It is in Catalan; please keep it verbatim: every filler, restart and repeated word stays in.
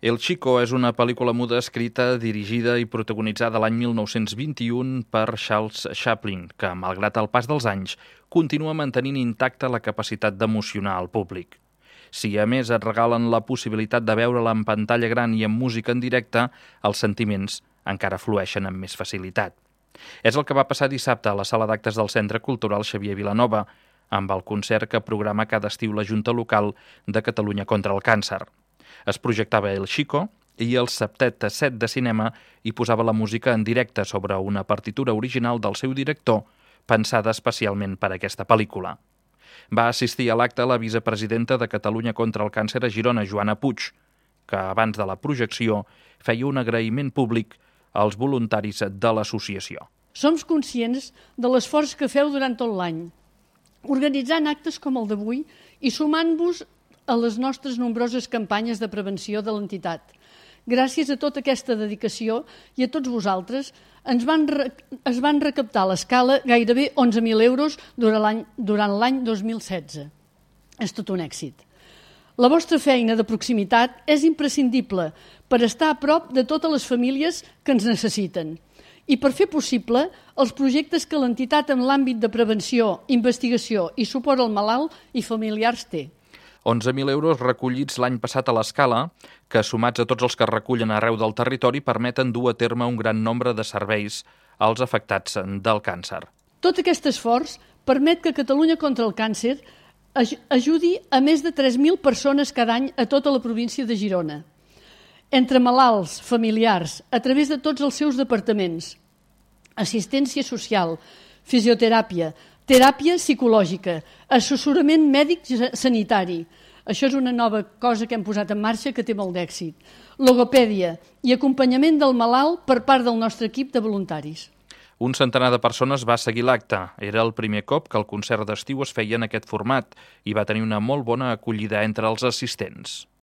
El Chico és una pel·lícula muda escrita, dirigida i protagonitzada l'any mil nou-cents vint-i-un per Charles Chaplin, que, malgrat el pas dels anys, continua mantenint intacta la capacitat d'emocionar al públic. Si a més et regalen la possibilitat de veure-la en pantalla gran i amb música en directe, els sentiments encara flueixen amb més facilitat. És el que va passar dissabte a la sala d'actes del Centre Cultural Xavier Vilanova, amb el concert que programa cada estiu la Junta Local de Catalunya contra el Càncer. Es projectava El Chico i el septet set de cinema hi posava la música en directe sobre una partitura original del seu director, pensada especialment per a aquesta pel·lícula. Va assistir a l'acte la vicepresidenta de Catalunya contra el Càncer a Girona, Joana Puig, que abans de la projecció feia un agraïment públic als voluntaris de l'associació. Som conscients de l'esforç que feu durant tot l'any, organitzant actes com el d'avui i sumant-vos a les nostres nombroses campanyes de prevenció de l'entitat. Gràcies a tota aquesta dedicació i a tots vosaltres, ens van re... es van recaptar a l'escala gairebé onze mil euros durant l'any durant l'any dos mil setze. És tot un èxit. La vostra feina de proximitat és imprescindible per estar a prop de totes les famílies que ens necessiten i per fer possible els projectes que l'entitat en l'àmbit de prevenció, investigació i suport al malalt i familiars té. onze mil euros recollits l'any passat a l'Escala, que sumats a tots els que recullen arreu del territori permeten dur a terme un gran nombre de serveis als afectats del càncer. Tot aquest esforç permet que Catalunya contra el Càncer ajudi a més de tres mil persones cada any a tota la província de Girona, entre malalts, familiars, a través de tots els seus departaments, assistència social, fisioteràpia, teràpia psicològica, assessorament mèdic sanitari. Això és una nova cosa que hem posat en marxa que té molt d'èxit. Logopèdia i acompanyament del malalt per part del nostre equip de voluntaris. Un centenar de persones va seguir l'acte. Era el primer cop que el concert d'estiu es feia en aquest format i va tenir una molt bona acollida entre els assistents.